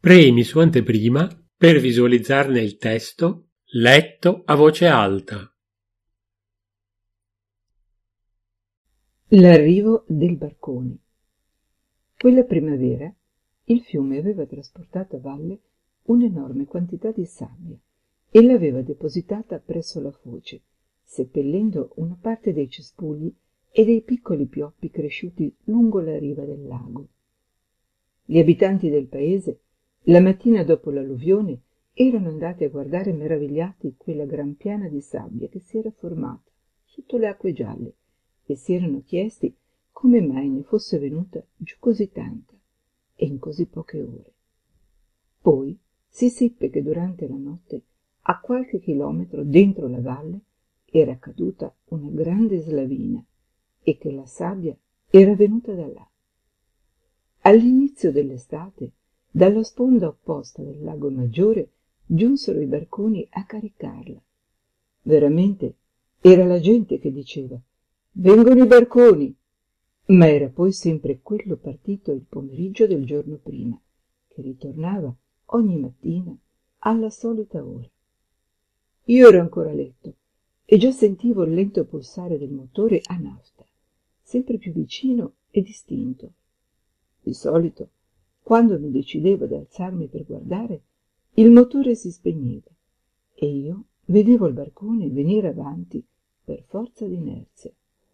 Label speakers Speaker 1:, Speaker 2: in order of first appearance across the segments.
Speaker 1: Premi su anteprima per visualizzarne il testo letto a voce alta.
Speaker 2: L'arrivo del barcone. Quella primavera il fiume aveva trasportato a valle un'enorme quantità di sabbia e l'aveva depositata presso la foce, seppellendo una parte dei cespugli e dei piccoli pioppi cresciuti lungo la riva del lago. Gli abitanti del paese, la mattina dopo l'alluvione, erano andati a guardare meravigliati quella gran piana di sabbia che si era formata sotto le acque gialle e si erano chiesti come mai ne fosse venuta giù così tanta e in così poche ore. Poi si seppe che durante la notte, a qualche chilometro dentro la valle, era caduta una grande slavina e che la sabbia era venuta da là. All'inizio dell'estate, dalla sponda opposta del lago Maggiore, giunsero i barconi a caricarla. Veramente era la gente che diceva «Vengono i barconi!», ma era poi sempre quello partito il pomeriggio del giorno prima, che ritornava ogni mattina alla solita ora. Io ero ancora a letto e già sentivo il lento pulsare del motore a nafta, sempre più vicino e distinto. Di solito, quando mi decidevo ad alzarmi per guardare, il motore si spegneva e io vedevo il barcone venire avanti per forza d'inerzia.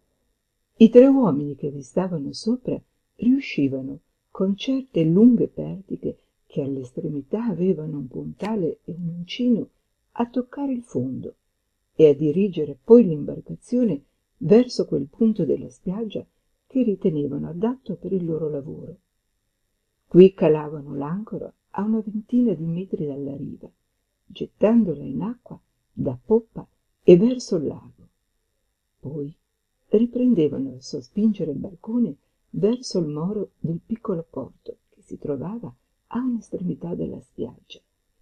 Speaker 2: I 3 uomini che vi stavano sopra riuscivano, con certe lunghe pertiche che all'estremità avevano un puntale e un uncino, a toccare il fondo e a dirigere poi l'imbarcazione verso quel punto della spiaggia che ritenevano adatto per il loro lavoro. Qui calavano l'ancora a una ventina di metri dalla riva, gettandola in acqua da poppa e verso il lago. Poi riprendevano a sospingere il barcone verso il molo del piccolo porto che si trovava a un'estremità della spiaggia.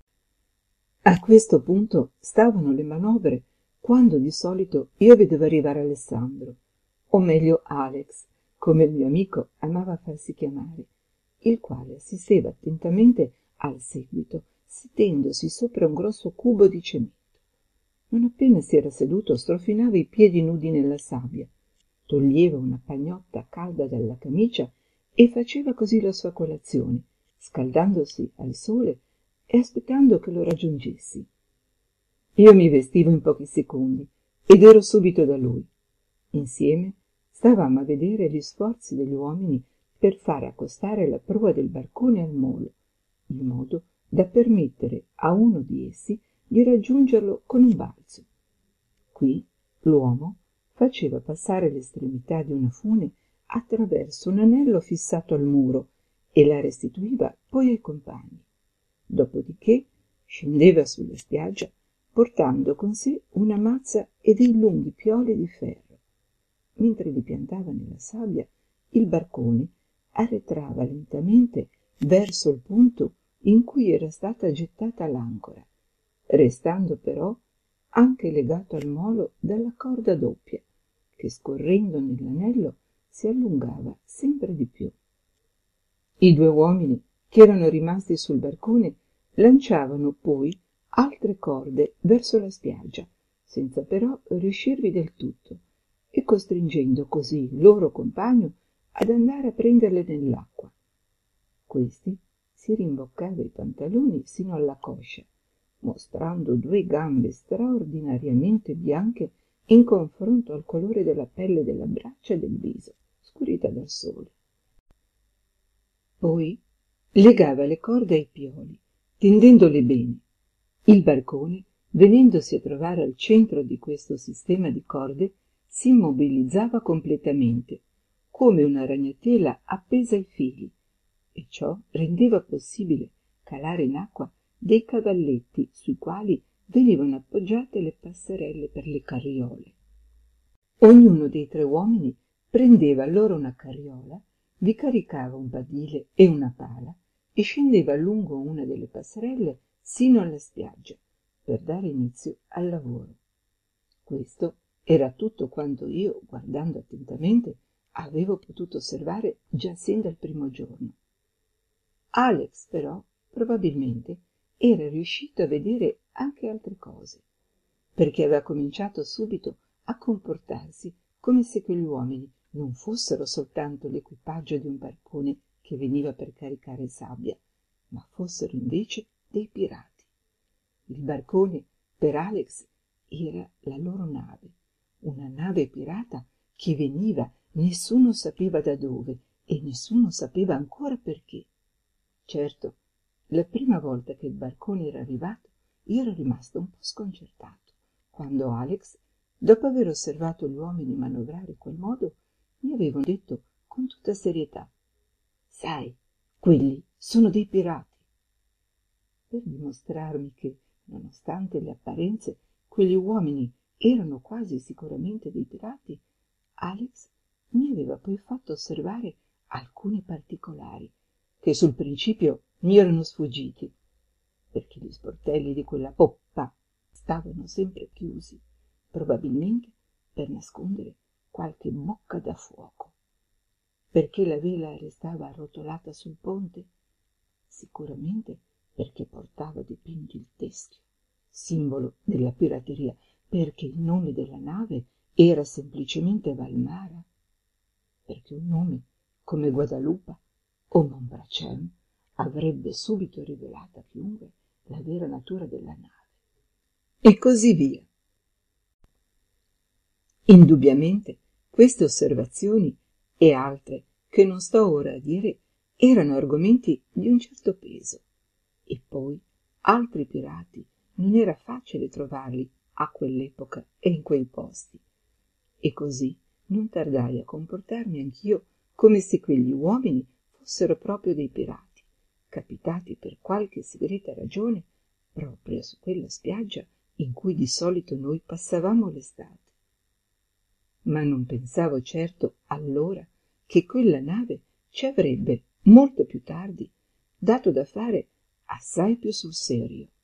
Speaker 2: A questo punto stavano le manovre quando di solito io vedevo arrivare Alessandro, o meglio Alex, come il mio amico amava farsi chiamare, il quale assisteva attentamente al seguito, sedendosi sopra un grosso cubo di cemento. Non appena si era seduto, strofinava i piedi nudi nella sabbia, toglieva una pagnotta calda dalla camicia e faceva così la sua colazione, scaldandosi al sole e aspettando che lo raggiungessi. Io mi vestivo in pochi secondi ed ero subito da lui. Insieme stavamo a vedere gli sforzi degli uomini per fare accostare la prua del barcone al molo, in modo da permettere a uno di essi di raggiungerlo con un balzo. Qui l'uomo faceva passare l'estremità di una fune attraverso un anello fissato al muro e la restituiva poi ai compagni. Dopodiché scendeva sulla spiaggia portando con sé una mazza e dei lunghi pioli di ferro. Mentre li piantava nella sabbia, il barcone arretrava lentamente verso il punto in cui era stata gettata l'ancora, restando però anche legato al molo dalla corda doppia, che scorrendo nell'anello si allungava sempre di più. I 2 uomini che erano rimasti sul barcone lanciavano poi altre corde verso la spiaggia, senza però riuscirvi del tutto, e costringendo così il loro compagno ad andare a prenderle nell'acqua. Questi si rimboccava i pantaloni sino alla coscia, mostrando 2 gambe straordinariamente bianche in confronto al colore della pelle della braccia e del viso, scurita dal sole. Poi legava le corde ai pioli, tendendole bene. Il barcone, venendosi a trovare al centro di questo sistema di corde, si immobilizzava completamente, come una ragnatela appesa ai fili, e ciò rendeva possibile calare in acqua dei cavalletti sui quali venivano appoggiate le passerelle per le carriole. Ognuno dei 3 uomini prendeva allora una carriola, vi caricava un badile e una pala e scendeva lungo una delle passerelle sino alla spiaggia per dare inizio al lavoro. Questo era tutto quanto io, guardando attentamente, avevo potuto osservare già sin dal primo giorno. Alex però probabilmente era riuscito a vedere anche altre cose, perché aveva cominciato subito a comportarsi come se quegli uomini non fossero soltanto l'equipaggio di un barcone che veniva per caricare sabbia, ma fossero invece dei pirati. Il barcone, per Alex, era la loro nave, una nave pirata che veniva, nessuno sapeva da dove e nessuno sapeva ancora perché. Certo, la prima volta che il barcone era arrivato, io ero rimasto un po' sconcertato, quando Alex, dopo aver osservato gli uomini manovrare in quel modo, mi aveva detto con tutta serietà: «Sai, quelli sono dei pirati». Per dimostrarmi che, nonostante le apparenze, quegli uomini erano quasi sicuramente dei pirati, Alex mi aveva poi fatto osservare alcuni particolari che sul principio mi erano sfuggiti, perché gli sportelli di quella poppa stavano sempre chiusi, probabilmente per nascondere qualche bocca da fuoco. Perché la vela restava arrotolata sul ponte? Sicuramente perché portava dipinto il teschio, simbolo della pirateria, perché il nome della nave era semplicemente Valmara, perché un nome come Guadalupe o Monbrachem avrebbe subito rivelato a chiunque la vera natura della nave. E così via. Indubbiamente queste osservazioni e altre che non sto ora a dire erano argomenti di un certo peso, e poi altri pirati non era facile trovarli a quell'epoca e in quei posti, e così non tardai a comportarmi anch'io come se quegli uomini fossero proprio dei pirati, capitati per qualche segreta ragione proprio su quella spiaggia in cui di solito noi passavamo l'estate. Ma non pensavo certo allora che quella nave ci avrebbe, molto più tardi, dato da fare assai più sul serio.